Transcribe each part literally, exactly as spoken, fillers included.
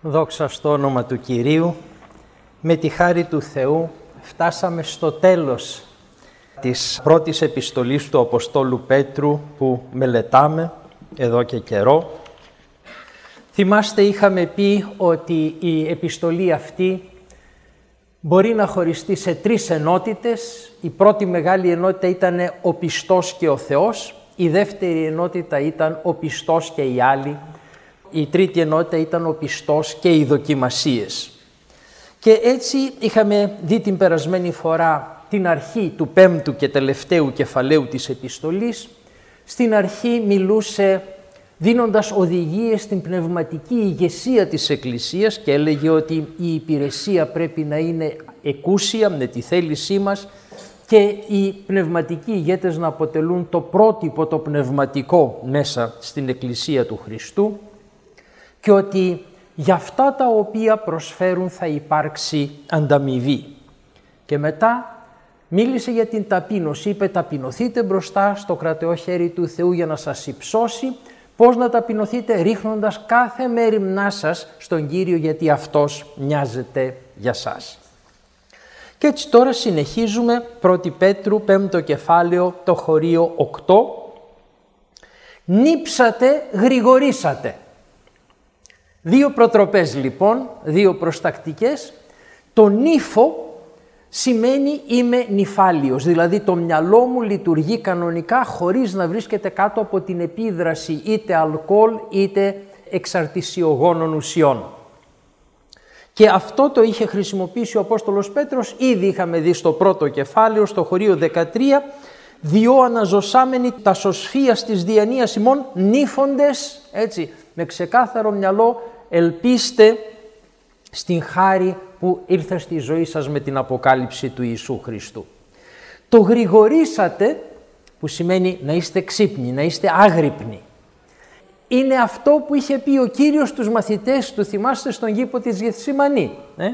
Δόξα στο όνομα του Κυρίου, με τη χάρη του Θεού φτάσαμε στο τέλος της πρώτης επιστολής του Αποστόλου Πέτρου που μελετάμε εδώ και καιρό. Θυμάστε, είχαμε πει ότι η επιστολή αυτή μπορεί να χωριστεί σε τρεις ενότητες. Η πρώτη μεγάλη ενότητα ήταν ο πιστός και ο Θεός, η δεύτερη ενότητα ήταν ο πιστός και οι άλλοι, η τρίτη ενότητα ήταν ο πιστός και οι δοκιμασίες. Και έτσι είχαμε δει την περασμένη φορά την αρχή του πέμπτου και τελευταίου κεφαλαίου της επιστολής. Στην αρχή μιλούσε δίνοντας οδηγίες στην πνευματική ηγεσία της Εκκλησίας και έλεγε ότι η υπηρεσία πρέπει να είναι εκούσια με τη θέλησή μας και οι πνευματικοί ηγέτες να αποτελούν το πρότυπο το πνευματικό μέσα στην Εκκλησία του Χριστού και ότι για αυτά τα οποία προσφέρουν θα υπάρξει ανταμοιβή. Και μετά μίλησε για την ταπείνωση, είπε ταπεινωθείτε μπροστά στο κρατεό χέρι του Θεού για να σας υψώσει. Πώς να ταπεινωθείτε? Ρίχνοντας κάθε μέριμνά σας στον Κύριο, γιατί Αυτός νοιάζεται για σας. Και έτσι τώρα συνεχίζουμε πρώτη Πέτρου, πέμπτο κεφάλαιο, το χωρίο οκτώ. Νίψατε, γρηγορήσατε. Δύο προτροπές λοιπόν, δύο προστακτικές. Το νύφο σημαίνει είμαι νυφάλιος, δηλαδή το μυαλό μου λειτουργεί κανονικά χωρίς να βρίσκεται κάτω από την επίδραση είτε αλκοόλ είτε εξαρτησιογόνων ουσιών. Και αυτό το είχε χρησιμοποιήσει ο Απόστολος Πέτρος, ήδη είχαμε δει στο πρώτο κεφάλαιο, στο χωρίο δεκατρία, διό αναζωσάμενοι τα σωσφίας της διανοίας ημών νύφοντες, έτσι, με ξεκάθαρο μυαλό, ελπίστε στην χάρη που ήρθε στη ζωή σας με την αποκάλυψη του Ιησού Χριστού. Το γρηγορήσατε, που σημαίνει να είστε ξύπνοι, να είστε άγρυπνοι, είναι αυτό που είχε πει ο Κύριος στους μαθητές του, θυμάστε, στον κήπο της Γεθσιμανή. Ε?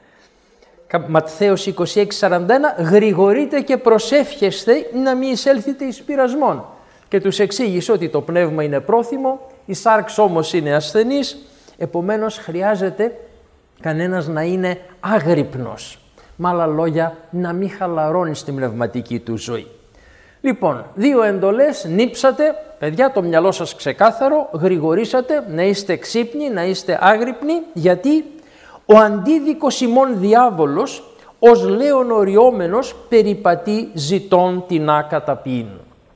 Ματθαίος είκοσι έξι σαράντα ένα, γρηγορείτε και προσεύχεστε να μην εισέλθετε εις πειρασμόν. Και τους εξήγησε ότι το πνεύμα είναι πρόθυμο, η σάρξ όμως είναι ασθενής, επομένως χρειάζεται κανένας να είναι άγρυπνος. Με άλλα λόγια, να μην χαλαρώνει στην πνευματική του ζωή. Λοιπόν, δύο εντολές, νίψατε, παιδιά, το μυαλό σας ξεκάθαρο, γρηγορήσατε, να είστε ξύπνοι, να είστε άγρυπνοι, γιατί ο αντίδικος ημών διάβολος, ως λέον οριόμενος, περιπατεί ζητών την άκαταπίν.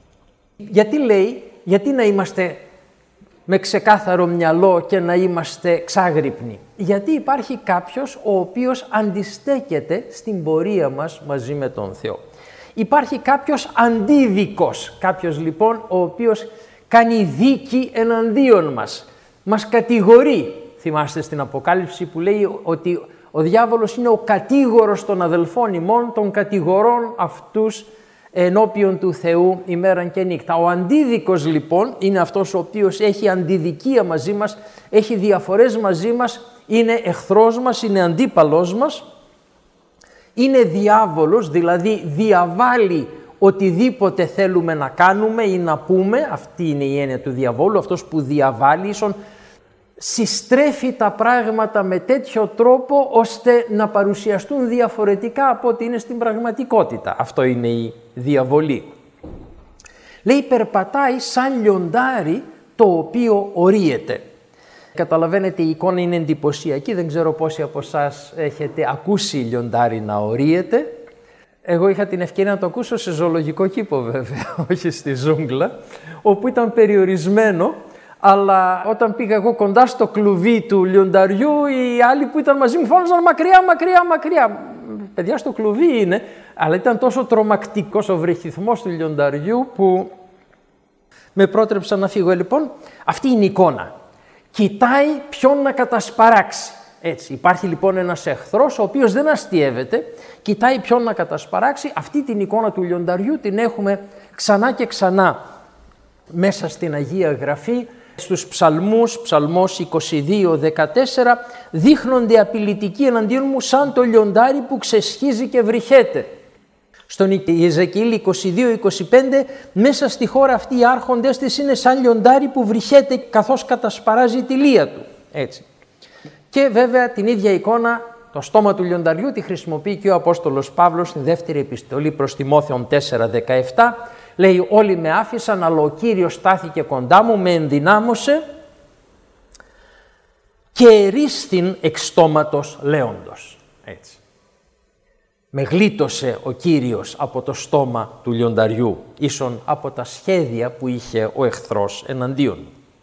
Γιατί λέει, γιατί να είμαστε με ξεκάθαρο μυαλό και να είμαστε ξάγρυπνοι? Γιατί υπάρχει κάποιος ο οποίος αντιστέκεται στην πορεία μας μαζί με τον Θεό. Υπάρχει κάποιος αντίδικος, κάποιος λοιπόν ο οποίος κάνει δίκη εναντίον μας, μας κατηγορεί. Θυμάστε στην Αποκάλυψη που λέει ότι ο διάβολος είναι ο κατήγορος των αδελφών ημών, των κατηγορών αυτούς ενώπιον του Θεού ημέραν και νύχτα. Ο αντίδικος λοιπόν είναι αυτός ο οποίος έχει αντιδικία μαζί μας, έχει διαφορές μαζί μας, είναι εχθρός μας, είναι αντίπαλός μας, είναι διάβολος, δηλαδή διαβάλλει οτιδήποτε θέλουμε να κάνουμε ή να πούμε, αυτή είναι η έννοια του διαβόλου, αυτός που διαβάλλει, ίσον συστρέφει τα πράγματα με τέτοιο τρόπο ώστε να παρουσιαστούν διαφορετικά από ό,τι είναι στην πραγματικότητα. Αυτό είναι η διαβολή. Λέει, περπατάει σαν λιοντάρι το οποίο ορίεται. Καταλαβαίνετε, η εικόνα είναι εντυπωσιακή, δεν ξέρω πόσοι από εσάς έχετε ακούσει λιοντάρι να ορίεται. Εγώ είχα την ευκαιρία να το ακούσω σε ζωολογικό κήπο βέβαια, όχι στη ζούγκλα, όπου ήταν περιορισμένο. Αλλά όταν πήγα εγώ κοντά στο κλουβί του λιονταριού, οι άλλοι που ήταν μαζί μου φώναζαν μακριά, μακριά, μακριά. Παιδιά, στο κλουβί είναι, αλλά ήταν τόσο τρομακτικός ο βρυχυθμός του λιονταριού που με πρότρεψαν να φύγω. Λοιπόν, αυτή είναι η εικόνα. Κοιτάει ποιον να κατασπαράξει. Έτσι, υπάρχει λοιπόν ένας εχθρός ο οποίος δεν αστιεύεται, κοιτάει ποιον να κατασπαράξει. Αυτή την εικόνα του λιονταριού την έχουμε ξανά και ξανά μέσα στην Αγία Γραφή. Στους ψαλμούς, ψαλμός είκοσι δύο δεκατέσσερα, δείχνονται απειλητικοί εναντίον μου σαν το λιοντάρι που ξεσχίζει και βρυχέται. Στον Ιεζεκιήλ είκοσι δύο είκοσι πέντε, μέσα στη χώρα αυτή οι άρχοντες της είναι σαν λιοντάρι που βρυχέται καθώς κατασπαράζει τη λία του. Έτσι. Και βέβαια την ίδια εικόνα, το στόμα του λιονταριού, τη χρησιμοποιεί και ο Απόστολος Παύλος στην δεύτερη επιστολή προς Τιμόθεον τέσσερα δεκαεπτά. Λέει, όλοι με άφησαν, αλλά ο Κύριος στάθηκε κοντά μου, με ενδυνάμωσε και ερίστην εξ στόματος λέοντος. Έτσι. Με γλίτωσε ο Κύριος από το στόμα του λιονταριού, ίσον από τα σχέδια που είχε ο εχθρός εναντίον.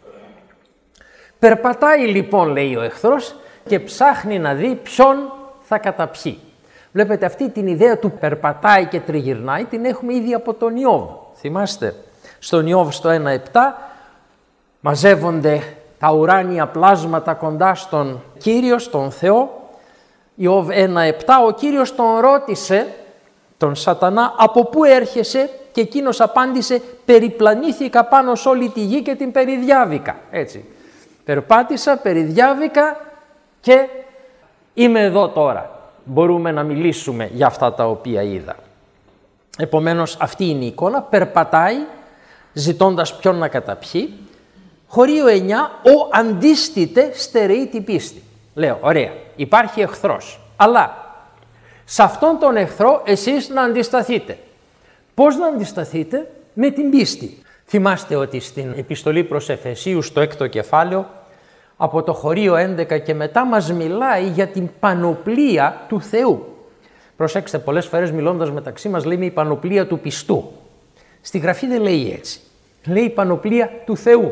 Περπατάει λοιπόν, λέει ο εχθρός, και ψάχνει να δει ποιον θα καταπιεί. Βλέπετε, αυτή την ιδέα του περπατάει και τριγυρνάει την έχουμε ήδη από τον Ιώβ. Θυμάστε, στον Ιώβ στο ένα επτά μαζεύονται τα ουράνια πλάσματα κοντά στον Κύριο, στον Θεό. Ιώβ ένα επτά, ο Κύριος τον ρώτησε, τον Σατανά, από πού έρχεσαι, και εκείνος απάντησε, περιπλανήθηκα πάνω σε όλη τη γη και την περιδιάβηκα. Έτσι, περπάτησα, περιδιάβηκα και είμαι εδώ τώρα. Μπορούμε να μιλήσουμε για αυτά τα οποία είδα. Επομένως, αυτή είναι η εικόνα, περπατάει ζητώντας ποιον να καταπιεί. Χωρίο εννιά, ο αντίστητε στερεεί την πίστη. Λέω, ωραία, υπάρχει εχθρός, αλλά σε αυτόν τον εχθρό εσείς να αντισταθείτε. Πώς να αντισταθείτε? Με την πίστη. Θυμάστε ότι στην επιστολή προς Εφεσίους στο έκτο κεφάλαιο, από το χωρίο έντεκα και μετά μας μιλάει για την πανοπλία του Θεού. Προσέξτε, πολλές φορές μιλώντας μεταξύ μας λέμε η πανοπλία του πιστού. Στη Γραφή δεν λέει έτσι. Λέει η πανοπλία του Θεού.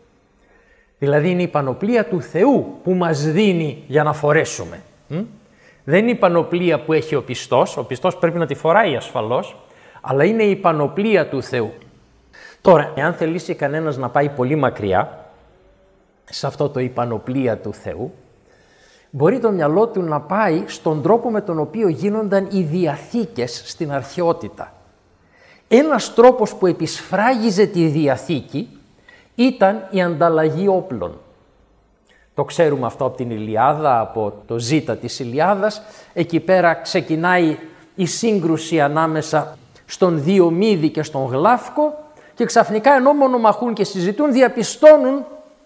Δηλαδή είναι η πανοπλία του Θεού που μας δίνει για να φορέσουμε. Δεν είναι η πανοπλία που έχει ο πιστός. Ο πιστός πρέπει να τη φοράει ασφαλώς, αλλά είναι η πανοπλία του Θεού. Τώρα, εάν θελήσει κανένας να πάει πολύ μακριά, σε αυτό το η πανοπλία του Θεού, μπορεί το μυαλό του να πάει στον τρόπο με τον οποίο γίνονταν οι διαθήκες στην αρχαιότητα. Ένας τρόπος που επισφράγιζε τη διαθήκη ήταν η ανταλλαγή όπλων. Το ξέρουμε αυτό από την Ηλιάδα, από το Ζήτα της Ηλιάδας. Εκεί πέρα ξεκινάει η σύγκρουση ανάμεσα στον Διομήδη και στον Γλάφκο και ξαφνικά, ενώ μονομαχούν και συζητούν, διαπιστώνουν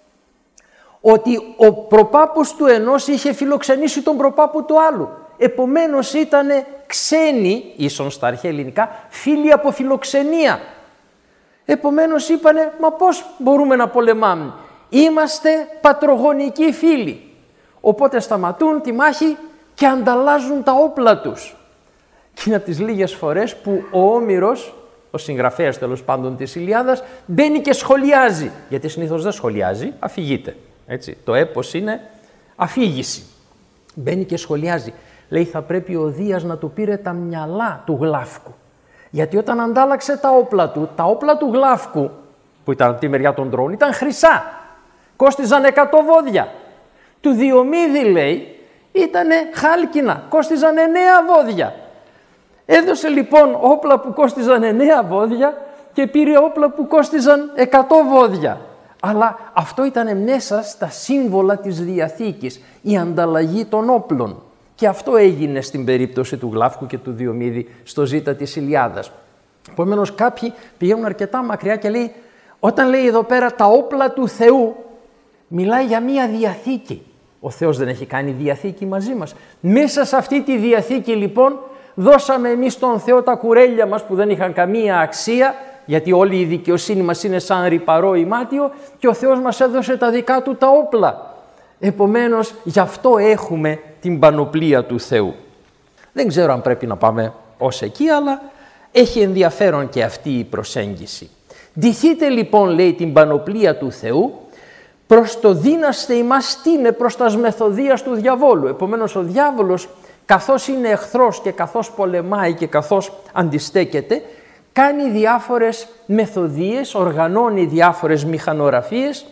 ότι ο προπάπος του ενός είχε φιλοξενήσει τον προπάπο του άλλου. Επομένως ήταν ξένοι, ίσον στα αρχαία ελληνικά, φίλοι από φιλοξενία. Επομένως είπανε, μα πώς μπορούμε να πολεμάμε? Είμαστε πατρογονικοί φίλοι. Οπότε σταματούν τη μάχη και ανταλλάζουν τα όπλα τους. Και είναι από τις λίγες φορές που ο Όμηρος, ο συγγραφέας τέλος πάντων της Ηλιάδας, μπαίνει και σχολιάζει. Γιατί συνήθως δεν σχολιάζει, αφηγείται. Έτσι, το έπος είναι αφήγηση. Μπαίνει και σχολιάζει. Λέει, θα πρέπει ο Δίας να του πήρε τα μυαλά του Γλάφκου. Γιατί όταν αντάλλαξε τα όπλα του, τα όπλα του Γλάφκου, που ήταν από τη μεριά των ντρόουν, ήταν χρυσά. Κόστιζαν εκατό βόδια. Του Διομήδη, λέει, ήτανε χάλκινα. Κόστιζαν εννέα βόδια. Έδωσε λοιπόν όπλα που κόστιζαν εννέα βόδια και πήρε όπλα που κόστιζαν εκατό βόδια. Αλλά αυτό ήταν μέσα στα σύμβολα της Διαθήκης, η ανταλλαγή των όπλων. Και αυτό έγινε στην περίπτωση του Γλάφκου και του Διομήδη στο Ζήτα της Ηλιάδας. Επομένως κάποιοι πηγαίνουν αρκετά μακριά και λέει, όταν λέει εδώ πέρα τα όπλα του Θεού, μιλάει για μία διαθήκη. Ο Θεός δεν έχει κάνει διαθήκη μαζί μας. Μέσα σε αυτή τη διαθήκη λοιπόν δώσαμε εμείς στον Θεό τα κουρέλια μας που δεν είχαν καμία αξία, γιατί όλη η δικαιοσύνη μας είναι σαν ρυπαρό ημάτιο, και ο Θεός μας έδωσε τα δικά του τα όπλα. Επομένως, γι' αυτό έχουμε την πανοπλία του Θεού. Δεν ξέρω αν πρέπει να πάμε ως εκεί, αλλά έχει ενδιαφέρον και αυτή η προσέγγιση. Ντυθείτε λοιπόν, λέει, την πανοπλία του Θεού, προς το δύναστε ημάς τίνε προς τας μεθοδίας του διαβόλου. Επομένως, ο διάβολος, καθώς είναι εχθρός και καθώς πολεμάει και καθώς αντιστέκεται, κάνει διάφορες μεθοδίες, οργανώνει διάφορες μηχανογραφίες,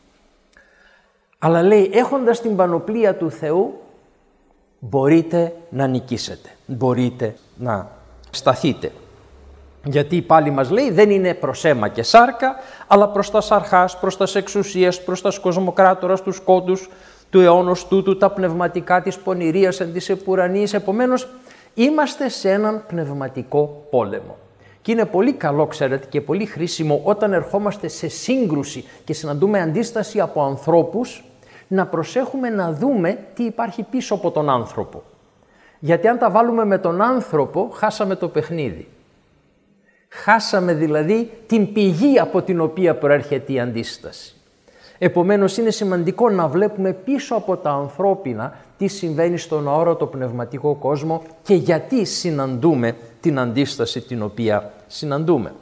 αλλά λέει, έχοντας την πανοπλία του Θεού, μπορείτε να νικήσετε, μπορείτε να σταθείτε. Γιατί πάλι μας λέει, δεν είναι προς αίμα και σάρκα, αλλά προς τα αρχάς, προς τα εξουσίες, προς τα κοσμοκράτορας, τους κόντους του αιώνος τούτου, τα πνευματικά της πονηρίας εν της επουρανής. Επομένως, είμαστε σε έναν πνευματικό πόλεμο. Και είναι πολύ καλό, ξέρετε, και πολύ χρήσιμο όταν ερχόμαστε σε σύγκρουση και συναντούμε αντίσταση από ανθρώπους, να προσέχουμε να δούμε τι υπάρχει πίσω από τον άνθρωπο. Γιατί αν τα βάλουμε με τον άνθρωπο, χάσαμε το παιχνίδι. Χάσαμε δηλαδή την πηγή από την οποία προέρχεται η αντίσταση. Επομένως είναι σημαντικό να βλέπουμε πίσω από τα ανθρώπινα τι συμβαίνει στον αόρατο πνευματικό κόσμο και γιατί συναντούμε την αντίσταση την οποία συναντούμε.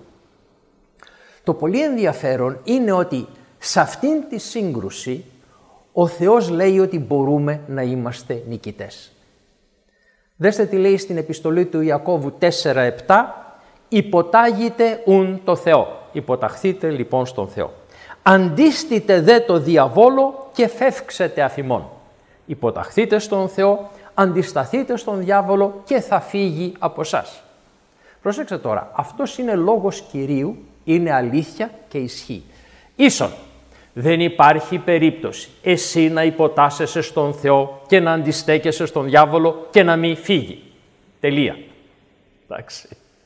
Το πολύ ενδιαφέρον είναι ότι σε αυτήν τη σύγκρουση ο Θεός λέει ότι μπορούμε να είμαστε νικητές. Δέστε τι λέει στην επιστολή του Ιακώβου τέσσερα επτά, υποτάγετε ουν το Θεό. Υποταχθείτε λοιπόν στον Θεό. Αντίστητε δε το διαβόλο και φεύξετε αφημών. Υποταχθείτε στον Θεό, αντισταθείτε στον διάβολο και θα φύγει από εσάς. Προσέξτε τώρα, αυτός είναι λόγος Κυρίου, είναι αλήθεια και ισχύει. Ίσον, δεν υπάρχει περίπτωση εσύ να υποτάσσεσαι στον Θεό και να αντιστέκεσαι στον διάβολο και να μην φύγει. Τελεία. Εντάξει.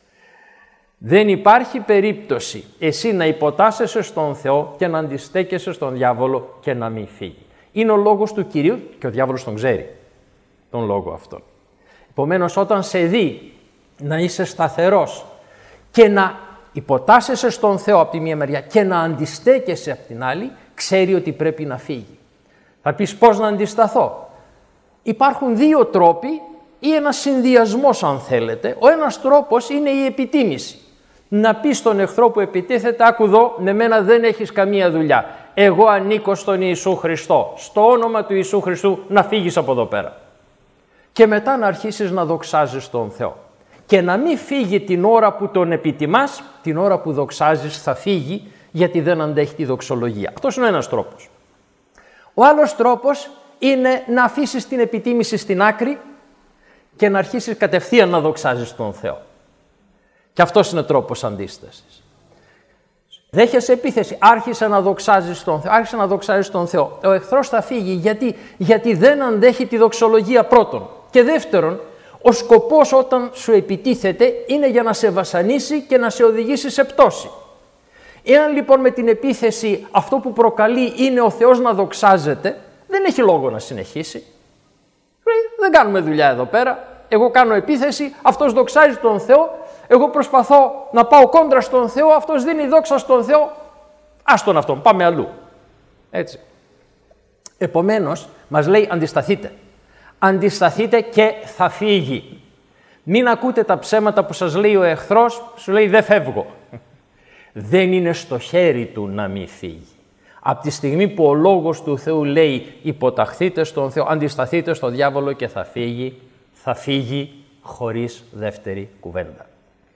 Δεν υπάρχει περίπτωση εσύ να υποτάσσεσαι στον Θεό και να αντιστέκεσαι στον διάβολο και να μην φύγει. Είναι ο λόγος του Κυρίου και ο διάβολος τον ξέρει, τον λόγο αυτόν. Επομένως, όταν σε δει να είσαι σταθερός και να υποτάσσεσαι στον Θεό από τη μία μεριά και να αντιστέκεσαι από την άλλη, ξέρει ότι πρέπει να φύγει. Θα πεις πώς να αντισταθώ. Υπάρχουν δύο τρόποι ή ένας συνδυασμός αν θέλετε. Ο ένας τρόπος είναι η επιτίμηση. Να πεις στον εχθρό που επιτίθεται, άκου εδώ, με μένα δεν έχεις καμία δουλειά. Εγώ ανήκω στον Ιησού Χριστό. Στο όνομα του Ιησού Χριστού να φύγεις από εδώ πέρα. Και μετά να αρχίσεις να δοξάζεις τον Θεό. Και να μην φύγει την ώρα που τον επιτιμάς, την ώρα που δοξάζεις θα φύγει, γιατί δεν αντέχει τη δοξολογία. Αυτός είναι ένας τρόπος. Ο άλλος τρόπος είναι να αφήσεις την επιτίμηση στην άκρη και να αρχίσεις κατευθείαν να δοξάζεις τον Θεό. Και αυτός είναι τρόπος αντίστασης. Δέχεσαι επίθεση, άρχισε να δοξάζεις τον Θεό, άρχισε να δοξάζεις τον Θεό. Ο εχθρός θα φύγει γιατί, γιατί δεν αντέχει τη δοξολογία πρώτον. Και δεύτερον, ο σκοπός όταν σου επιτίθεται είναι για να σε βασανίσει και να σε οδηγήσει σε πτώση. Εάν λοιπόν με την επίθεση αυτό που προκαλεί είναι ο Θεός να δοξάζεται, δεν έχει λόγο να συνεχίσει. Δεν κάνουμε δουλειά εδώ πέρα. Εγώ κάνω επίθεση, αυτός δοξάζει τον Θεό, εγώ προσπαθώ να πάω κόντρα στον Θεό, αυτός δίνει δόξα στον Θεό. Άστον αυτόν, πάμε αλλού. Έτσι. Επομένως, μας λέει αντισταθείτε. Αντισταθείτε και θα φύγει. Μην ακούτε τα ψέματα που σας λέει ο εχθρός, σου λέει δεν φεύγω. Δεν είναι στο χέρι του να μην φύγει. Από τη στιγμή που ο λόγος του Θεού λέει υποταχθείτε στον Θεό, αντισταθείτε στον διάβολο και θα φύγει, θα φύγει χωρίς δεύτερη κουβέντα.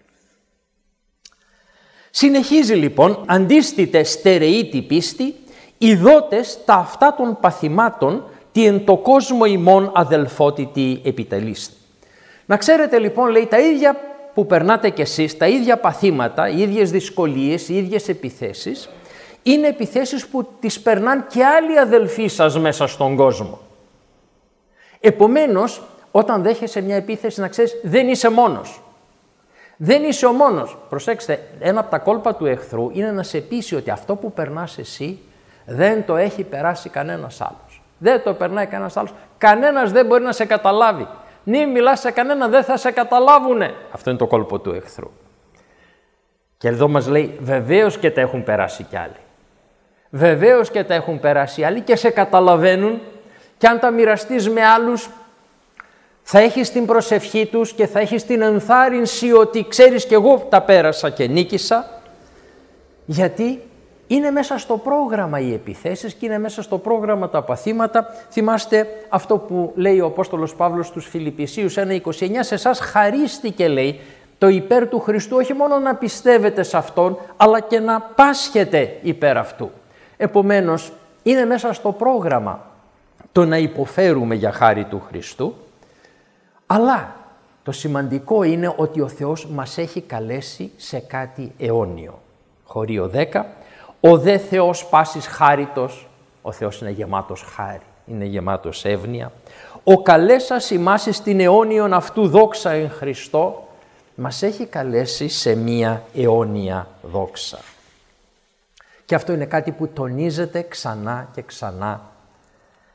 Συνεχίζει λοιπόν, αντίστητε στερεή τη πίστη, ειδότες τα αυτά των παθημάτων, τι εν το κόσμο ημών αδελφότητη επιτελείστε. Να ξέρετε λοιπόν, λέει, τα ίδια που περνάτε κι εσείς, τα ίδια παθήματα, οι ίδιες δυσκολίες, οι ίδιες επιθέσεις, είναι επιθέσεις που τις περνάν και άλλοι αδελφοί σας μέσα στον κόσμο. Επομένως, όταν δέχεσαι μια επίθεση, να ξέρεις, δεν είσαι μόνος. Δεν είσαι ο μόνος. Προσέξτε, ένα από τα κόλπα του εχθρού είναι να σε πείσει ότι αυτό που περνάς εσύ δεν το έχει περάσει κανένας άλλος. Δεν το περνάει κανένας άλλος. Κανένας δεν μπορεί να σε καταλάβει. Μη μιλάς σε κανένα, δεν θα σε καταλάβουνε. Αυτό είναι το κόλπο του εχθρού. Και εδώ μας λέει, βεβαίως και τα έχουν περάσει κι άλλοι. Βεβαίως και τα έχουν περάσει άλλοι και σε καταλαβαίνουν, και αν τα μοιραστείς με άλλους, θα έχεις την προσευχή τους και θα έχεις την ενθάρρυνση ότι ξέρεις κι εγώ τα πέρασα και νίκησα, γιατί είναι μέσα στο πρόγραμμα οι επιθέσεις και είναι μέσα στο πρόγραμμα τα παθήματα. Θυμάστε αυτό που λέει ο Απόστολος Παύλος στους Φιλιππισίους ένα είκοσι εννιά, σε εσάς χαρίστηκε, λέει, το υπέρ του Χριστού, όχι μόνο να πιστεύετε σε Αυτόν, αλλά και να πάσχετε υπέρ Αυτού. Επομένως, είναι μέσα στο πρόγραμμα το να υποφέρουμε για χάρη του Χριστού, αλλά το σημαντικό είναι ότι ο Θεός μας έχει καλέσει σε κάτι αιώνιο. Χωρίο δέκα, ο δε Θεός πάσης χάριτος, ο Θεός είναι γεμάτος χάρη, είναι γεμάτος εύνοια, ο καλέσας ημάς στην αιώνιον αυτού δόξα εν Χριστώ, μας έχει καλέσει σε μία αιώνια δόξα. Και αυτό είναι κάτι που τονίζεται ξανά και ξανά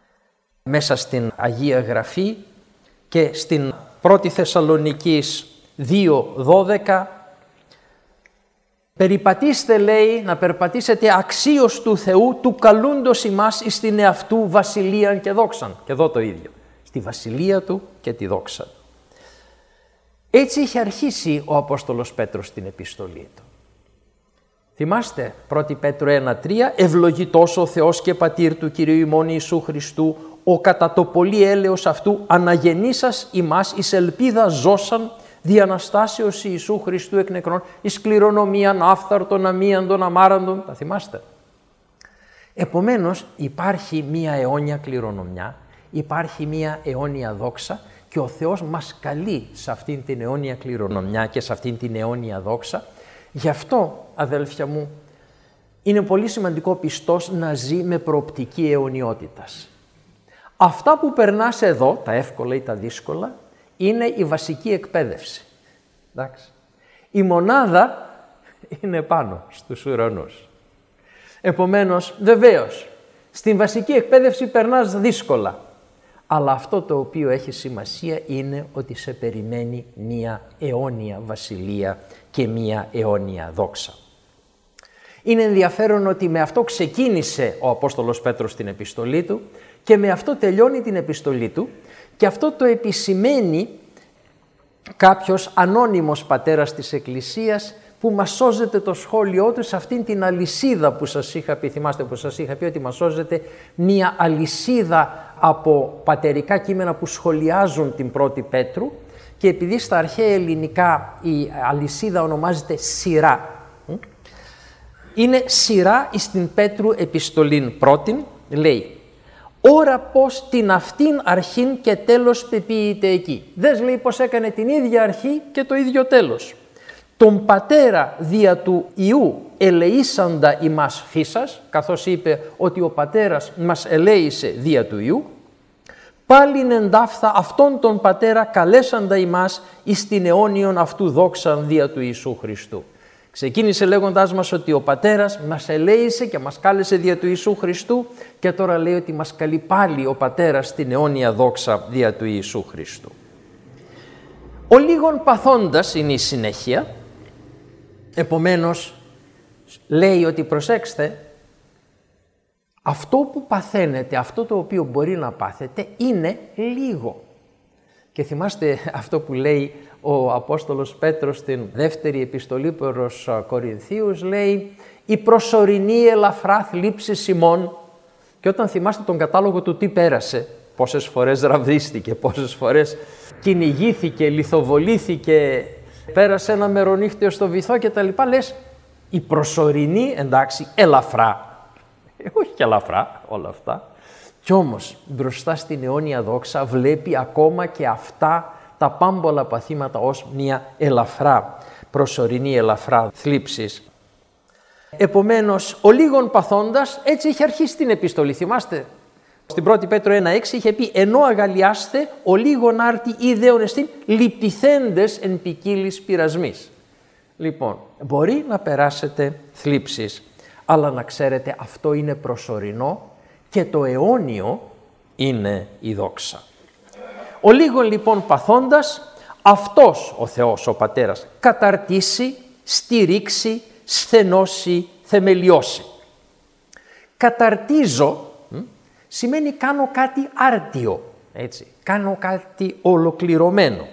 μέσα στην Αγία Γραφή και στην πρώτη Θεσσαλονικής δύο δώδεκα. Περιπατήστε, λέει, να περπατήσετε αξίως του Θεού, του καλούντος ημάς εις την εαυτού βασιλείαν και δόξαν. Και εδώ το ίδιο, στη βασιλεία του και τη δόξα του. Έτσι είχε αρχίσει ο Απόστολος Πέτρος την επιστολή του. Θυμάστε, πρώτη Πέτρου ένα τρία, «Ευλογητός ο Θεός και Πατήρ του Κυρίου ημών Ιησού Χριστού, ο κατά το πολύ έλεος αυτού αναγεννήσας ημάς εις ελπίδα ζώσαν, δι' Αναστάσεως Ιησού Χριστού εκ νεκρών, εις κληρονομίαν άφθαρτον αμίαντον αμάραντον». Τα θυμάστε. Επομένως υπάρχει μία αιώνια κληρονομιά, υπάρχει μία αιώνια δόξα και ο Θεός μας καλεί σε αυτήν την αιώνια κληρονομιά και σε αυτήν την αιώνια δόξα. Γι' αυτό, αδέλφια μου, είναι πολύ σημαντικό ο πιστός να ζει με προοπτική αιωνιότητας. Αυτά που περνάς εδώ, τα εύκολα ή τα δύσκολα, είναι η βασική εκπαίδευση. Εντάξει. Η μονάδα είναι πάνω στους ουρανούς. Επομένως, βεβαίως, στην βασική εκπαίδευση περνάς δύσκολα. Αλλά αυτό το οποίο έχει σημασία είναι ότι σε περιμένει μία αιώνια βασιλεία και μία αιώνια δόξα. Είναι ενδιαφέρον ότι με αυτό ξεκίνησε ο Απόστολος Πέτρος την επιστολή του και με αυτό τελειώνει την επιστολή του και αυτό το επισημαίνει κάποιος ανώνυμος πατέρας της Εκκλησίας που μας σώζεται το σχόλιο του σε αυτήν την αλυσίδα που σας είχα πει. Θυμάστε που σας είχα πει ότι μας σώζεται μία αλυσίδα από πατερικά κείμενα που σχολιάζουν την πρώτη Πέτρου και επειδή στα αρχαία ελληνικά η αλυσίδα ονομάζεται σειρά. Είναι σειρά εις την Πέτρου επιστολήν πρώτην, λέει «Ωρα πως την αυτήν αρχήν και τέλος πεποίηται εκεί». Δες, λέει, πως έκανε την ίδια αρχή και το ίδιο τέλος. «Τον πατέρα δια του Ιού ελεήσαντα ημάς φύσας», καθώς είπε ότι ο πατέρας μας ελέησε δια του Ιού, «πάλιν εντάφθα αυτόν τον πατέρα καλέσαντα ημάς εις την αιώνιον αυτού δόξαν δια του Ιησού Χριστού». Ξεκίνησε λέγοντάς μας ότι ο πατέρας μας ελέησε και μας κάλεσε δια του Ιησού Χριστού και τώρα λέει ότι μας καλεί πάλι ο πατέρας στην αιώνια δόξα δια του Ιησού Χριστού. Ο λίγον παθώντας είναι η συνέχεια, επομένως λέει ότι προσέξτε, αυτό που παθαίνετε, αυτό το οποίο μπορεί να πάθετε είναι λίγο. Και θυμάστε αυτό που λέει ο Απόστολος Πέτρος στην δεύτερη επιστολή προς Κορινθίους, λέει «Η προσωρινή ελαφρά θλίψη ημών». Και όταν θυμάστε τον κατάλογο του τι πέρασε, πόσες φορές ραβδίστηκε, πόσες φορές κυνηγήθηκε, λιθοβολήθηκε, πέρασε ένα μερονύχτιο στο βυθό και τα λοιπά, λες η προσωρινή, εντάξει, ελαφρά. Ε, όχι και ελαφρά όλα αυτά. Κι όμως μπροστά στην αιώνια δόξα βλέπει ακόμα και αυτά τα πάμπολα παθήματα ως μια ελαφρά, προσωρινή ελαφρά θλίψης. Επομένως, ο λίγον παθώντας, έτσι είχε αρχίσει την επιστολή. Θυμάστε, στην πρώτη Πέτρο ένα έξι είχε πει «Ενώ αγαλιάστε, ο λίγον άρτη ιδέων εστίν λυπηθέντες εν ποικίλης πειρασμής». Λοιπόν, μπορεί να περάσετε θλίψεις, αλλά να ξέρετε αυτό είναι προσωρινό και το αιώνιο είναι η δόξα. Ο λίγον λοιπόν παθώντας, αυτός ο Θεός, ο Πατέρας, καταρτήσει, στηρίξει, σθενώσει, θεμελιώσει. Καταρτίζω μ, σημαίνει κάνω κάτι άρτιο, έτσι, κάνω κάτι ολοκληρωμένο.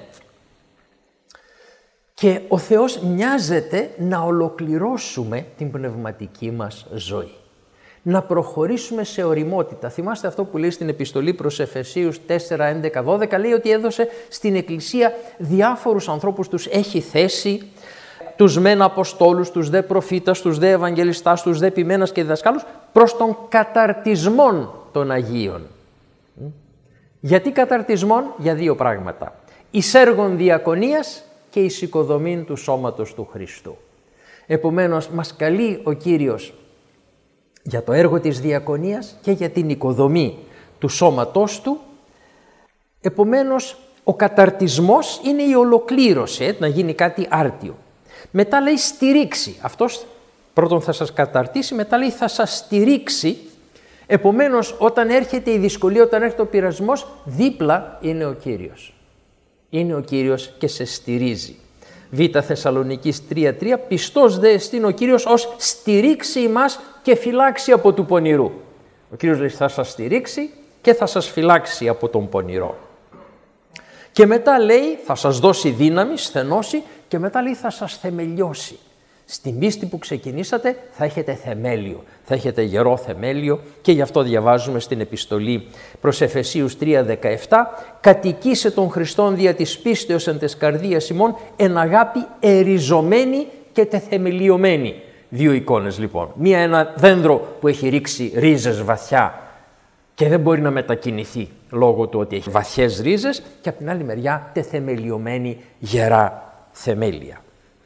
Και ο Θεός νοιάζεται να ολοκληρώσουμε την πνευματική μας ζωή. Να προχωρήσουμε σε οριμότητα. Θυμάστε αυτό που λέει στην επιστολή προς Εφεσίους τέσσερα έντεκα δώδεκα, λέει ότι έδωσε στην Εκκλησία διάφορους ανθρώπους, τους έχει θέσει, τους μεν Αποστόλους, τους δε προφήτας, τους δε Ευαγγελιστάς, τους δε ποιμένας και διδασκάλους, προς τον καταρτισμόν των Αγίων. Γιατί καταρτισμόν? Για δύο πράγματα. Εις έργον διακονίας και εις οικοδομήν του σώματος του Χριστού. Επομένως, μας καλεί ο Κύριος για το έργο της διακονίας και για την οικοδομή του σώματός του. Επομένως, ο καταρτισμός είναι η ολοκλήρωση, ε, να γίνει κάτι άρτιο. Μετά λέει στηρίξει. Αυτός πρώτον θα σας καταρτήσει, μετά λέει θα σας στηρίξει Επομένως, όταν έρχεται η δυσκολία, όταν έρχεται ο πειρασμός, δίπλα είναι ο Κύριος. Είναι ο Κύριος και σε στηρίζει. Β Θεσσαλονικής τρία τρία, πιστός δε εστίν ο Κύριος ως στηρίξει ημάς και φυλάξει από του πονηρού. Ο Κύριος λέει θα σας στηρίξει και θα σας φυλάξει από τον πονηρό. Και μετά λέει θα σας δώσει δύναμη, σθενώσει, και μετά λέει θα σας θεμελιώσει. Στην πίστη που ξεκινήσατε θα έχετε θεμέλιο, θα έχετε γερό θεμέλιο, και γι' αυτό διαβάζουμε στην επιστολή προς Εφεσίους τρία δεκαεπτά, κατοικήσε τον Χριστόν δια της πίστεως εν τες καρδίας ημών, εν αγάπη εριζωμένη και τεθεμελιωμένη. Δύο εικόνες λοιπόν. Μία ένα δέντρο που έχει ρίξει ρίζες βαθιά και δεν μπορεί να μετακινηθεί λόγω του ότι έχει βαθιές ρίζες, και από την άλλη μεριά τεθεμελιωμένη γερά θεμέλια.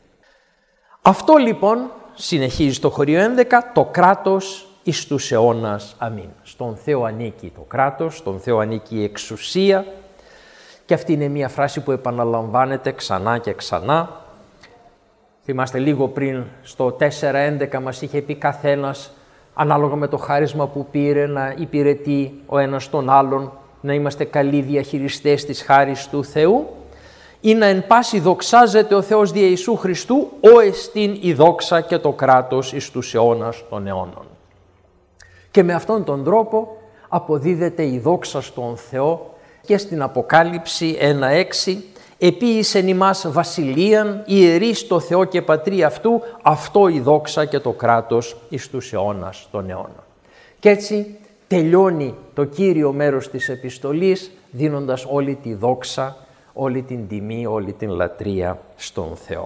Αυτό λοιπόν συνεχίζει στο χωρίο έντεκα, το κράτος εις τους αιώνας. Αμήν. Στον Θεό ανήκει το κράτος, στον Θεό ανήκει η εξουσία, και αυτή είναι μια φράση που επαναλαμβάνεται ξανά και ξανά. Θυμάστε λίγο πριν στο τέσσερα έντεκα μας είχε πει καθένας ανάλογα με το χάρισμα που πήρε να υπηρετεί ο ένας τον άλλον, να είμαστε καλοί διαχειριστές της χάρις του Θεού, ή να εν πάση δοξάζεται ο Θεός δια Ιησού Χριστού, ο εστίν η δόξα και το κράτος εις τους αιώνας των αιώνων. Και με αυτόν τον τρόπο αποδίδεται η δόξα στον Θεό, και στην Αποκάλυψη ένα έξι, «Επίησεν ημάς βασιλείαν, ιερείς το Θεό και πατρί αυτού, αυτό η δόξα και το κράτος εις τους αιώνας των αιώνων». Και έτσι τελειώνει το κύριο μέρος της επιστολής, δίνοντας όλη τη δόξα, όλη την τιμή, όλη την λατρεία στον Θεό.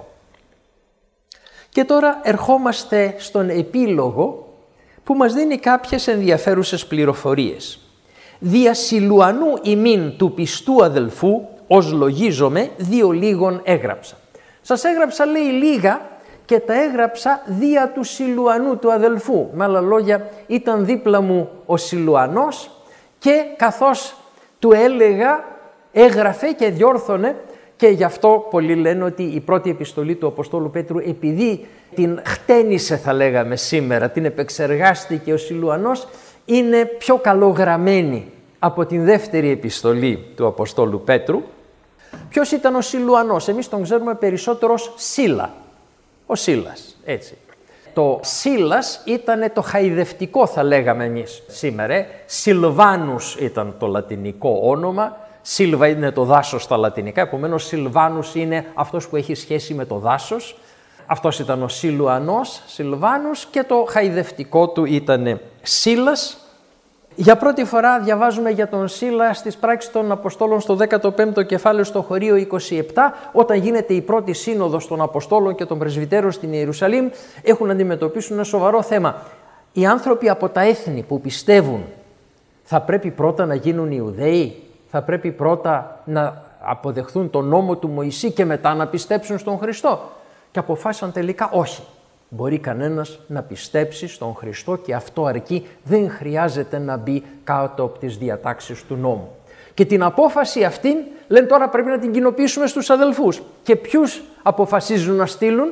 Και τώρα ερχόμαστε στον επίλογο που μας δίνει κάποιες ενδιαφέρουσες πληροφορίες. «Δια Σιλουανού ημίν του πιστού αδελφού, ως λογίζομαι, δύο λίγων έγραψα». Σας έγραψα, λέει, λίγα, και τα έγραψα δια του Σιλουανού του αδελφού. Με άλλα λόγια, ήταν δίπλα μου ο Σιλουανός και καθώς του έλεγα, έγραφε και διόρθωνε, και γι' αυτό πολλοί λένε ότι η πρώτη επιστολή του Αποστόλου Πέτρου, επειδή την χτένισε θα λέγαμε σήμερα, την επεξεργάστηκε ο Σιλουανός, είναι πιο καλογραμμένη από την δεύτερη επιστολή του Αποστόλου Πέτρου. Ποιος ήταν ο Σιλουανός? Εμείς τον ξέρουμε περισσότερο ως Σίλα. Ο Σίλας, έτσι. Το Σίλας ήταν το χαϊδευτικό θα λέγαμε εμείς σήμερα. Σιλβάνους ήταν το λατινικό όνομα. Σίλβα είναι το δάσος στα λατινικά, επομένως Σιλβάνους είναι αυτός που έχει σχέση με το δάσος. Αυτός ήταν ο Σιλουανός, Σιλβάνους, και το χαϊδευτικό του ήταν Σίλας. Για πρώτη φορά διαβάζουμε για τον Σίλα στις πράξεις των Αποστόλων στο δέκατο πέμπτο κεφάλαιο στο χωρίο είκοσι επτά, όταν γίνεται η πρώτη σύνοδος των Αποστόλων και των Πρεσβυτέρων στην Ιερουσαλήμ. Έχουν να αντιμετωπίσουν ένα σοβαρό θέμα. Οι άνθρωποι από τα έθνη που πιστεύουν θα πρέπει πρώτα να γίνουν Ιουδαίοι, θα πρέπει πρώτα να αποδεχθούν τον νόμο του Μωυσή και μετά να πιστέψουν στον Χριστό. Και αποφάσισαν τελικά όχι. Μπορεί κανένας να πιστέψει στον Χριστό και αυτό αρκεί, δεν χρειάζεται να μπει κάτω από τις διατάξεις του νόμου. Και την απόφαση αυτήν λένε τώρα πρέπει να την κοινοποιήσουμε στους αδελφούς. Και ποιους αποφασίζουν να στείλουν?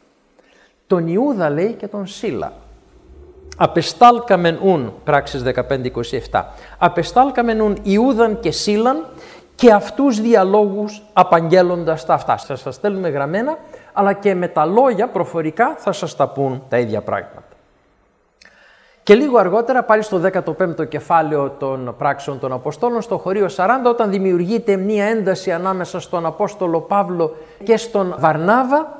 Τον Ιούδα, λέει, και τον Σίλα. Απεστάλκαμεν ουν, πράξεις δεκαπέντε είκοσι επτά. Απεστάλκαμεν ουν Ιούδαν και Σίλαν και αυτούς διαλόγους απαγγέλλοντας τα αυτά. Θα σας στέλνουμε γραμμένα, αλλά και με τα λόγια προφορικά θα σας τα πούν τα ίδια πράγματα. Και λίγο αργότερα, πάλι στο δέκατο πέμπτο κεφάλαιο των πράξεων των Αποστόλων, στο χωρίο σαράντα, όταν δημιουργείται μία ένταση ανάμεσα στον Απόστολο Παύλο και στον Βαρνάβα,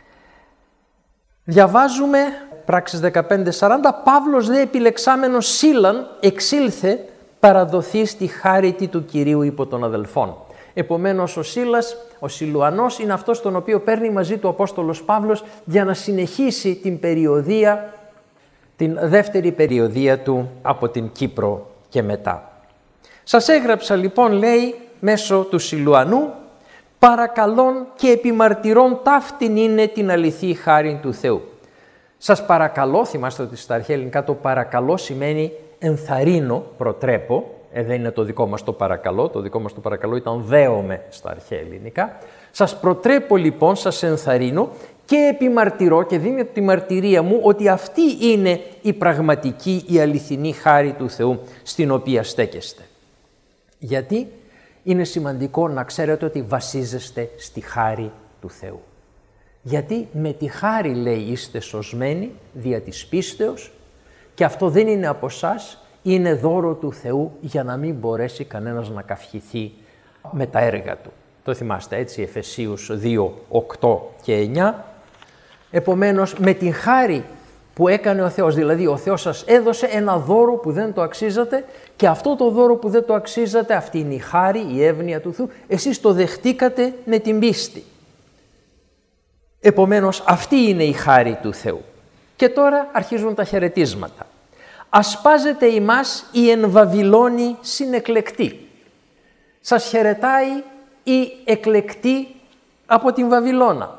διαβάζουμε πράξεις δεκαπέντε σαράντα, «Παύλος δε επιλεξάμενος Σίλαν εξήλθε παραδοθεί στη χάριτη του Κυρίου υπό των αδελφών». Επομένως ο Σίλας, ο Σιλουανός, είναι αυτός τον οποίο παίρνει μαζί του ο Απόστολος Παύλος για να συνεχίσει την περιοδεία, την δεύτερη περιοδεία του από την Κύπρο και μετά. Σας έγραψα λοιπόν, λέει, μέσω του Σιλουανού, παρακαλών και επιμαρτυρών ταύτην είναι την αληθή χάριν του Θεού. Σας παρακαλώ, θυμάστε ότι στα αρχαία ελληνικά το παρακαλώ σημαίνει ενθαρρύνω, προτρέπω, Ε, δεν είναι το δικό μας το παρακαλώ, το δικό μας το παρακαλώ ήταν δέομαι στα αρχαία ελληνικά. Σας προτρέπω λοιπόν, σας ενθαρρύνω και επιμαρτυρώ και δίνω τη μαρτυρία μου ότι αυτή είναι η πραγματική, η αληθινή χάρη του Θεού στην οποία στέκεστε. Γιατί είναι σημαντικό να ξέρετε ότι βασίζεστε στη χάρη του Θεού. Γιατί με τη χάρη, λέει, είστε σωσμένοι δια της πίστεως και αυτό δεν είναι από εσάς, είναι δώρο του Θεού για να μην μπορέσει κανένας να καυχηθεί με τα έργα του. Το θυμάστε έτσι, Εφεσίους δύο, οκτώ και εννιά. Επομένως, με την χάρη που έκανε ο Θεός, δηλαδή ο Θεός σας έδωσε ένα δώρο που δεν το αξίζατε και αυτό το δώρο που δεν το αξίζατε, αυτή είναι η χάρη, η εύνοια του Θεού, εσείς το δεχτήκατε με την πίστη. Επομένως, αυτή είναι η χάρη του Θεού. Και τώρα αρχίζουν τα χαιρετίσματα. Ασπάζεται ημάς η εν Βαβυλώνη συνεκλεκτή. Σας χαιρετάει η εκλεκτή από την Βαβυλώνα.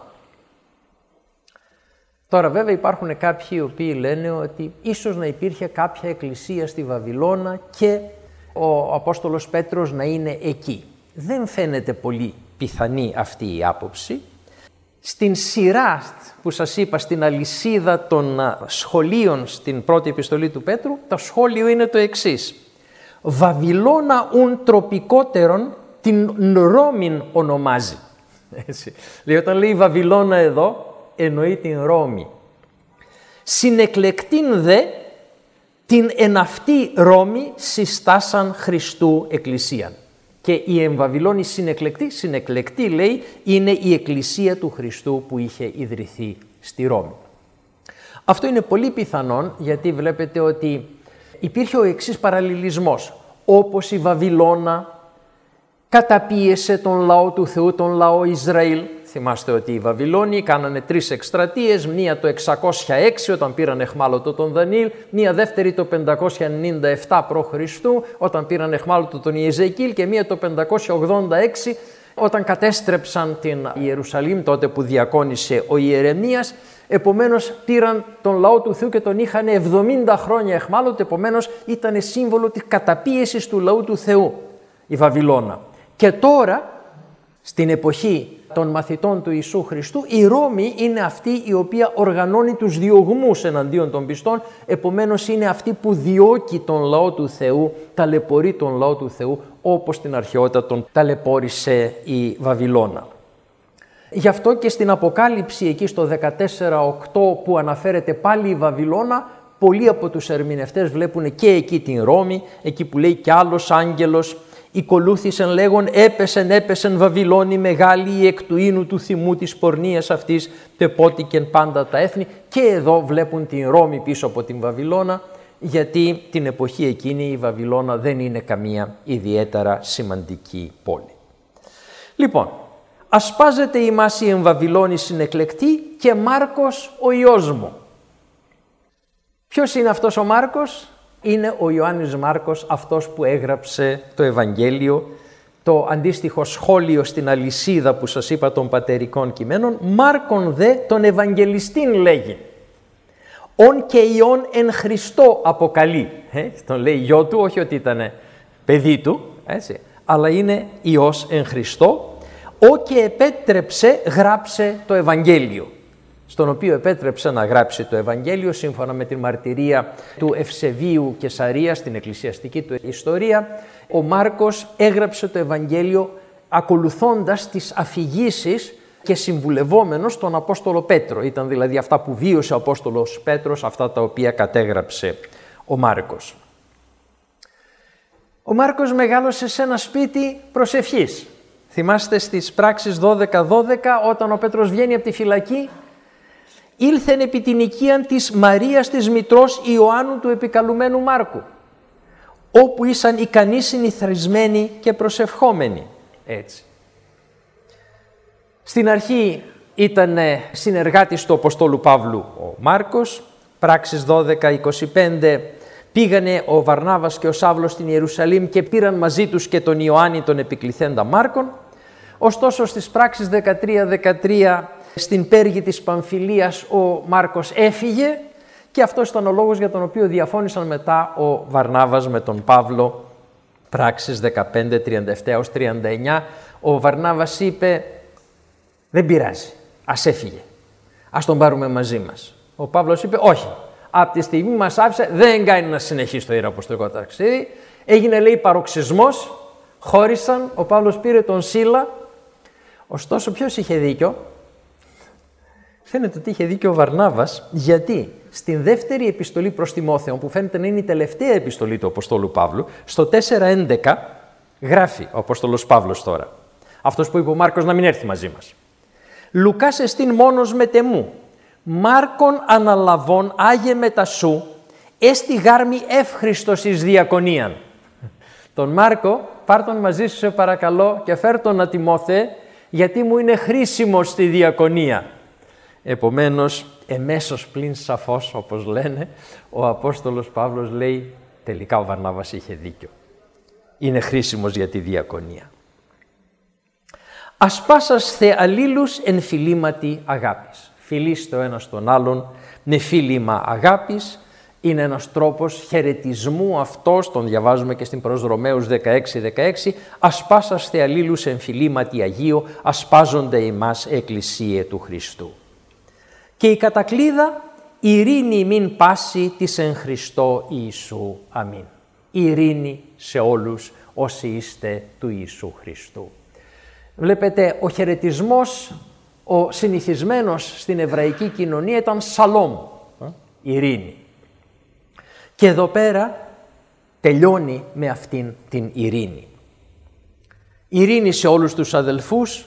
Τώρα βέβαια υπάρχουν κάποιοι οι οποίοι λένε ότι ίσως να υπήρχε κάποια εκκλησία στη Βαβυλώνα και ο Απόστολος Πέτρος να είναι εκεί. Δεν φαίνεται πολύ πιθανή αυτή η άποψη. Στην σειρά που σας είπα, στην αλυσίδα των σχολείων στην πρώτη επιστολή του Πέτρου, το σχόλιο είναι το εξής. Βαβυλώνα ουν τροπικότερον την Ρώμην ονομάζει. Έτσι. Λέει, όταν λέει Βαβυλώνα εδώ, εννοεί την Ρώμη. Συνεκλεκτήν δε την εν αυτή Ρώμη συστάσαν Χριστού εκκλησίαν. Και η εμβαβυλώνη συνεκλεκτή, συνεκλεκτή λέει, είναι η εκκλησία του Χριστού που είχε ιδρυθεί στη Ρώμη. Αυτό είναι πολύ πιθανόν γιατί βλέπετε ότι υπήρχε ο εξής παραλληλισμός. Όπως η Βαβυλώνα καταπίεσε τον λαό του Θεού, τον λαό Ισραήλ. Θυμάστε ότι οι Βαβυλώνοι κάνανε τρεις εκστρατείες, μία το εξακόσια έξι όταν πήραν εχμάλωτο τον Δανίλ, μία δεύτερη το πεντακόσια ενενήντα επτά π.Χ. όταν πήραν εχμάλωτο τον Ιεζεκήλ και μία το πεντακόσια ογδόντα έξι όταν κατέστρεψαν την Ιερουσαλήμ, τότε που διακόνησε ο Ιερεμίας. Επομένως πήραν τον λαό του Θεού και τον είχαν εβδομήντα χρόνια εχμάλωτο, επομένως ήταν σύμβολο της καταπίεσης του λαού του Θεού η Βαβυλώνα. Και τώρα στην εποχή των μαθητών του Ιησού Χριστού, η Ρώμη είναι αυτή η οποία οργανώνει τους διωγμούς εναντίον των πιστών, επομένως είναι αυτή που διώκει τον λαό του Θεού, ταλαιπωρεί τον λαό του Θεού, όπως στην αρχαιότητα τον ταλαιπώρησε η Βαβυλώνα. Γι' αυτό και στην Αποκάλυψη εκεί στο δεκατέσσερα οκτώ που αναφέρεται πάλι η Βαβυλώνα, πολλοί από τους ερμηνευτές βλέπουν και εκεί την Ρώμη, εκεί που λέει κι άλλος άγγελος, «Οικολούθησεν λέγον έπεσεν έπεσεν Βαβυλώνη μεγάλη η εκ του ίνου του θυμού της πορνείας αυτής πεπότικεν πάντα τα έθνη». Και εδώ βλέπουν την Ρώμη πίσω από την Βαβυλώνα, γιατί την εποχή εκείνη η Βαβυλώνα δεν είναι καμία ιδιαίτερα σημαντική πόλη. Λοιπόν, ασπάζεται ημάς η εν Βαβυλώνη συνεκλεκτή και Μάρκος ο Υιός μου. Ποιος είναι αυτός ο Μάρκος? Είναι ο Ιωάννης Μάρκος, αυτός που έγραψε το Ευαγγέλιο, το αντίστοιχο σχόλιο στην αλυσίδα που σας είπα των πατερικών κειμένων. Μάρκον δε τον Ευαγγελιστήν λέγει. «Ον και Υιόν εν Χριστώ αποκαλεί». Ε, τον λέει γιο του, όχι ότι ήταν παιδί του, έτσι, αλλά είναι Υιός εν Χριστώ. «Ο και επέτρεψε γράψε το Ευαγγέλιο», στον οποίο επέτρεψε να γράψει το Ευαγγέλιο σύμφωνα με την μαρτυρία του Ευσεβίου Κεσαρία στην εκκλησιαστική του ιστορία. Ο Μάρκος έγραψε το Ευαγγέλιο ακολουθώντας τις αφηγήσεις και συμβουλευόμενος τον Απόστολο Πέτρο. Ήταν δηλαδή αυτά που βίωσε ο Απόστολος Πέτρος, αυτά τα οποία κατέγραψε ο Μάρκος. Ο Μάρκος μεγάλωσε σε ένα σπίτι προσευχής. Θυμάστε στις πράξεις δώδεκα δώδεκα όταν ο Πέτρος βγαίνει από τη φυλακή, ήλθεν επί την οικίαν της Μαρίας της μητρός Ιωάννου του επικαλουμένου Μάρκου, όπου ήσαν ικανοί συνηθισμένοι και προσευχόμενοι. Έτσι. Στην αρχή ήταν συνεργάτης του Αποστόλου Παύλου ο Μάρκος, πράξεις δώδεκα είκοσι πέντε πήγανε ο Βαρνάβας και ο Σάβλος στην Ιερουσαλήμ και πήραν μαζί τους και τον Ιωάννη τον επικληθέντα Μάρκον. Ωστόσο στις πράξεις δεκατρία δεκατρία στην Πέργη της Παμφιλίας ο Μάρκος έφυγε και αυτός ήταν ο λόγος για τον οποίο διαφώνησαν μετά ο Βαρνάβας με τον Παύλο Πράξεις δεκαπέντε, τριάντα επτά έως τριάντα εννιά, ο Βαρνάβας είπε δεν πειράζει, ας έφυγε, ας τον πάρουμε μαζί μας. Ο Παύλος είπε όχι, από τη στιγμή μας άφησε δεν κάνει να συνεχίσει το ιεραποστολικό ταξίδι. Έγινε λέει παροξισμός, χώρισαν, ο Παύλος πήρε τον Σίλα. Ωστόσο ποιος είχε δίκιο? Φαίνεται ότι είχε δίκιο ο Βαρνάβας, γιατί στην δεύτερη επιστολή προς Τιμόθεον, που φαίνεται να είναι η τελευταία επιστολή του Αποστόλου Παύλου, στο τέσσερα έντεκα γράφει ο Απόστολος Παύλος τώρα, αυτός που είπε ο Μάρκος να μην έρθει μαζί μας. Λουκάς εστίν μόνος με τεμού, Μάρκον αναλαβών άγε μετά σου, έστι γάρμη εύχριστος εις διακονίαν. Τον Μάρκο πάρ' τον μαζί σου σε παρακαλώ και φέρ' τον να Τιμόθε, γιατί μου είναι χρήσιμο στη διακονία. Επομένως, εμέσως πλην σαφώς, όπως λένε, ο Απόστολος Παύλος λέει τελικά ο Βαρνάβας είχε δίκιο. Είναι χρήσιμος για τη διακονία. Ασπάσασθε αλλήλους εν φιλήματι αγάπης. Φιλήστε ο ένας τον άλλον με φίλημα αγάπης. Είναι ένας τρόπος χαιρετισμού αυτός, τον διαβάζουμε και στην προς Ρωμαίους δεκαέξι δεκαέξι. Ασπάσασθε αλλήλους εν φιλήματι αγίο, ασπάζονται ημάς εκκλησίε του Χριστού. Και η κατακλείδα, ειρήνη μην πάση της εν Χριστώ Ιησού. Αμήν. Ειρήνη σε όλους όσοι είστε του Ιησού Χριστού. Βλέπετε, ο χαιρετισμός, ο συνηθισμένος στην εβραϊκή κοινωνία ήταν σαλόμ, ειρήνη. Και εδώ πέρα τελειώνει με αυτήν την ειρήνη. Ειρήνη σε όλους τους αδελφούς.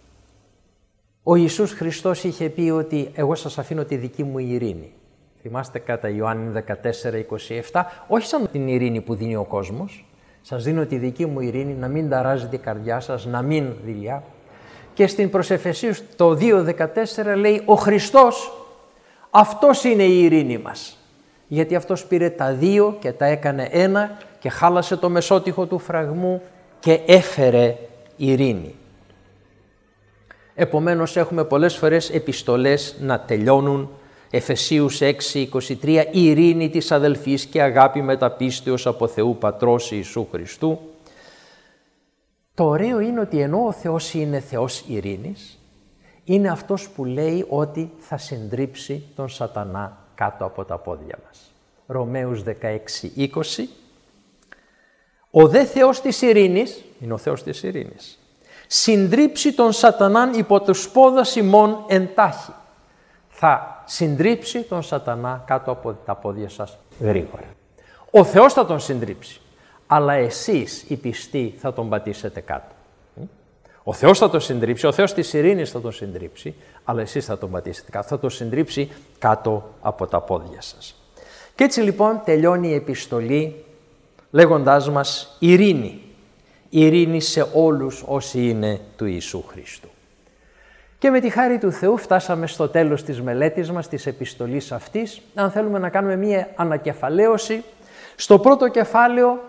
Ο Ιησούς Χριστός είχε πει ότι εγώ σας αφήνω τη δική μου ειρήνη. Θυμάστε κατά Ιωάννη δεκατέσσερα είκοσι επτά, όχι σαν την ειρήνη που δίνει ο κόσμος. Σας δίνω τη δική μου ειρήνη, να μην ταράζεται η καρδιά σας, να μην δειλιά. Και στην προς Εφεσίους το δύο δεκατέσσερα λέει ο Χριστός, αυτός είναι η ειρήνη μας. Γιατί αυτός πήρε τα δύο και τα έκανε ένα και χάλασε το μεσότυχο του φραγμού και έφερε ειρήνη. Επομένως έχουμε πολλές φορές επιστολές να τελειώνουν. Εφεσίους έξι είκοσι τρία, η ειρήνη της αδελφής και αγάπη μεταπίστεως από Θεού Πατρός Ιησού Χριστού. Το ωραίο είναι ότι ενώ ο Θεός είναι Θεός ειρήνης, είναι αυτός που λέει ότι θα συντρίψει τον σατανά κάτω από τα πόδια μας. Ρωμαίους δεκαέξι είκοσι, ο δε Θεός της ειρήνης, είναι ο Θεός της ειρήνης, συντρίψει τον σατανάν υπό τους πόδας ημών εντάχει. Θα συντρίψει τον σατανά κάτω από τα πόδια σας γρήγορα. Ο Θεός θα τον συντρίψει, αλλά εσείς οι πιστοί θα τον πατήσετε κάτω. Ο Θεός θα τον συντρίψει, ο Θεός της ειρήνης θα τον συντρίψει, αλλά εσείς θα τον πατήσετε κάτω, θα τον συντρίψει κάτω από τα πόδια σας. Και έτσι λοιπόν τελειώνει η επιστολή λέγοντάς μας ειρήνη. Ειρήνη σε όλους όσοι είναι του Ιησού Χριστού. Και με τη χάρη του Θεού φτάσαμε στο τέλος της μελέτης μας, της επιστολής αυτής. Αν θέλουμε να κάνουμε μία ανακεφαλαίωση, στο πρώτο κεφάλαιο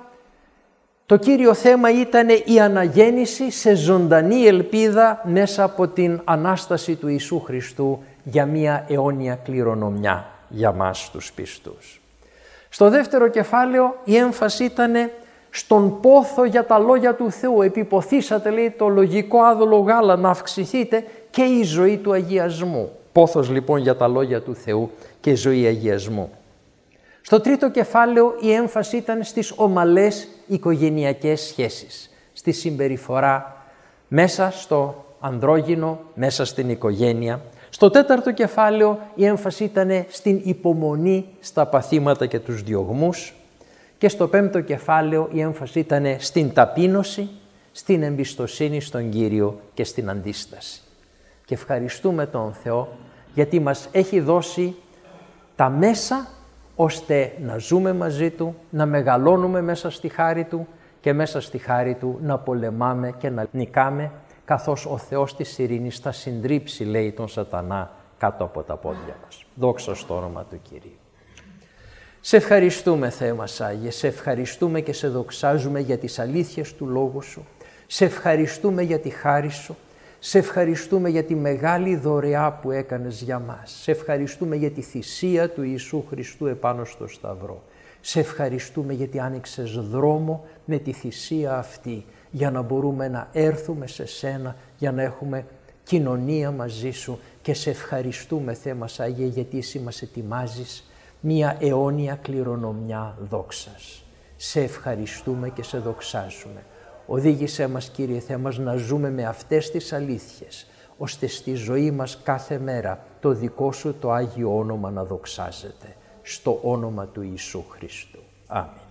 το κύριο θέμα ήταν η αναγέννηση σε ζωντανή ελπίδα μέσα από την Ανάσταση του Ιησού Χριστού για μία αιώνια κληρονομιά για μας τους πιστούς. Στο δεύτερο κεφάλαιο η έμφαση ήταν στον πόθο για τα λόγια του Θεού. Επιποθήσατε, λέει, το λογικό άδολο γάλα να αυξηθείτε και η ζωή του αγιασμού. Πόθος λοιπόν για τα λόγια του Θεού και ζωή αγιασμού. Στο τρίτο κεφάλαιο η έμφαση ήταν στις ομαλές οικογενειακές σχέσεις, στη συμπεριφορά μέσα στο ανδρόγυνο, μέσα στην οικογένεια. Στο τέταρτο κεφάλαιο η έμφαση ήταν στην υπομονή στα παθήματα και τους διωγμούς. Και στο πέμπτο κεφάλαιο η έμφαση ήταν στην ταπείνωση, στην εμπιστοσύνη στον Κύριο και στην αντίσταση. Και ευχαριστούμε τον Θεό γιατί μας έχει δώσει τα μέσα ώστε να ζούμε μαζί Του, να μεγαλώνουμε μέσα στη χάρη Του και μέσα στη χάρη Του να πολεμάμε και να νικάμε, καθώς ο Θεός της ειρήνης θα συντρίψει, λέει, τον σατανά κάτω από τα πόδια μας. Δόξα στο όνομα του Κυρίου. Σε ευχαριστούμε, Θεέ μας Άγιε, σε ευχαριστούμε και σε δοξάζουμε για τις αλήθειες του Λόγου Σου. Σε ευχαριστούμε για τη χάρη Σου. Σε ευχαριστούμε για τη μεγάλη δωρεά που έκανες για μας. Σε ευχαριστούμε για τη θυσία του Ιησού Χριστού επάνω στο Σταυρό. Σε ευχαριστούμε γιατί άνοιξες δρόμο με τη θυσία αυτή για να μπορούμε να έρθουμε σε σένα, για να έχουμε κοινωνία μαζί σου και σε ευχαριστούμε, Θεέ μας Άγιε, γιατί εσύ μας ετοιμάζεις μία αιώνια κληρονομιά δόξας. Σε ευχαριστούμε και σε δοξάζουμε. Οδήγησέ μας, Κύριε Θεέ μας, να ζούμε με αυτές τις αλήθειες, ώστε στη ζωή μας κάθε μέρα το δικό σου το Άγιο όνομα να δοξάζεται. Στο όνομα του Ιησού Χριστού. Αμήν.